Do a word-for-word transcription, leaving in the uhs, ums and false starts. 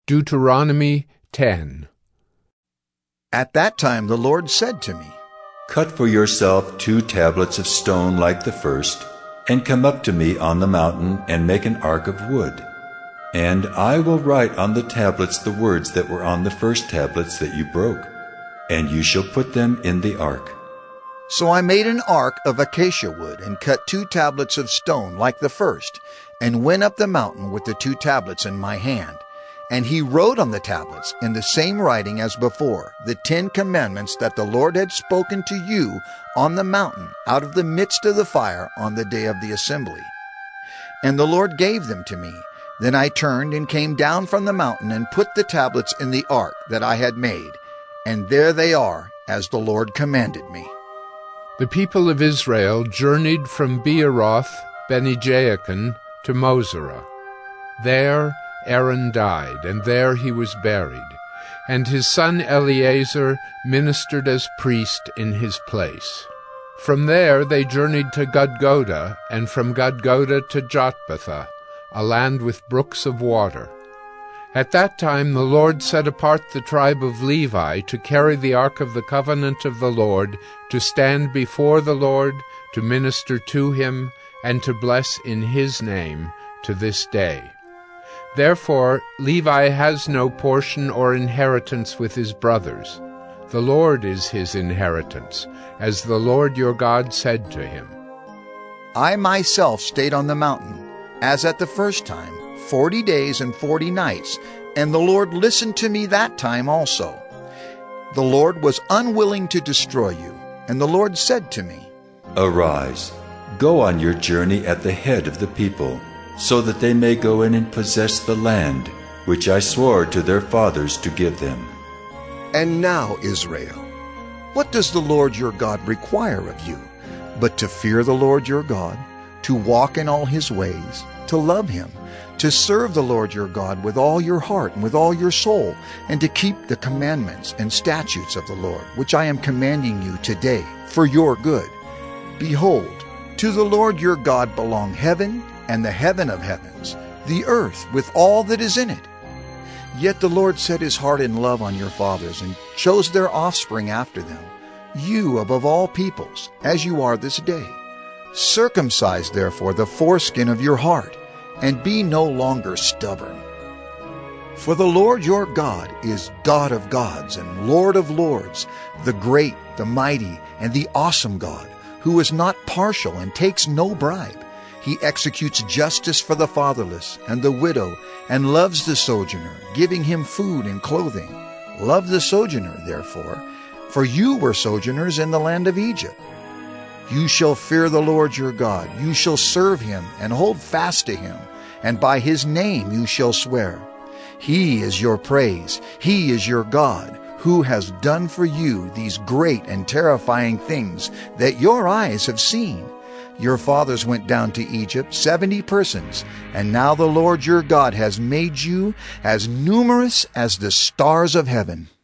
Deuteronomy ten. At that time the Lord said to me, Cut for yourself two tablets of stone like the first, and come up to me on the mountain and make an ark of wood. And I will write on the tablets the words that were on the first tablets that you broke, and you shall put them in the ark. So I made an ark of acacia wood and cut two tablets of stone like the first, and went up the mountain with the two tablets in my hand. And he wrote on the tablets in the same writing as before, the Ten Commandments that the Lord had spoken to you on the mountain out of the midst of the fire on the day of the assembly. And the Lord gave them to me. Then I turned and came down from the mountain and put the tablets in the ark that I had made. And there they are, as the Lord commanded me. The people of Israel journeyed from Beeroth Bene-Jaakan to Mosera. There Aaron died, and there he was buried, and his son Eleazar ministered as priest in his place. From there they journeyed to Gudgoda, and from Gudgoda to Jotbatha, a land with brooks of water. At that time the Lord set apart the tribe of Levi to carry the ark of the covenant of the Lord, to stand before the Lord, to minister to him, and to bless in his name to this day. Therefore Levi has no portion or inheritance with his brothers. The Lord is his inheritance, as the Lord your God said to him. I myself stayed on the mountain, as at the first time, forty days and forty nights, and the Lord listened to me that time also. The Lord was unwilling to destroy you, and the Lord said to me, Arise, go on your journey at the head of the people, so that they may go in and possess the land, which I swore to their fathers to give them. And now, Israel, what does the Lord your God require of you, but to fear the Lord your God, to walk in all his ways, to love him, to serve the Lord your God with all your heart and with all your soul, and to keep the commandments and statutes of the Lord, which I am commanding you today for your good. Behold, to the Lord your God belong heaven and the heaven of heavens, the earth with all that is in it. Yet the Lord set his heart in love on your fathers, and chose their offspring after them, you above all peoples, as you are this day. Circumcise therefore the foreskin of your heart, and be no longer stubborn. For the Lord your God is God of gods and Lord of lords, the great, the mighty, and the awesome God, who is not partial and takes no bribe. He executes justice for the fatherless and the widow, and loves the sojourner, giving him food and clothing. Love the sojourner, therefore, for you were sojourners in the land of Egypt. You shall fear the Lord your God. You shall serve him and hold fast to him, and by his name you shall swear. He is your praise. He is your God, who has done for you these great and terrifying things that your eyes have seen. Your fathers went down to Egypt, seventy persons, and now the Lord your God has made you as numerous as the stars of heaven.